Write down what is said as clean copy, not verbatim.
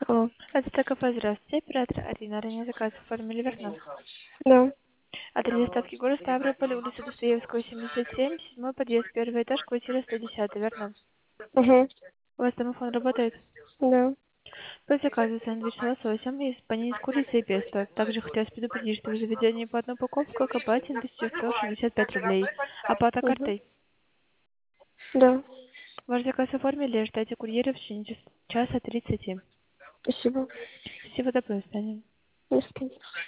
Алло. Это ТКП, здравствуйте. Оператор Арина. Ранее заказ оформили, верно? Да. Адрес доставки город Ставрополь, улица Достоевского, 77, седьмой подъезд, первый этаж, квартира 110, верно? Угу. У вас домофон работает? Да. По заказу сэндвич с лососем и панини с курицей и песто. Также хотелось предупредить, что в заведении по одной упаковке к оплате 1165 рублей. Оплата Угу. картой. Да. Ваш заказ оформили, ждайте курьера в течение часа 30. Спасибо. Спасибо, до свидания. До свидания.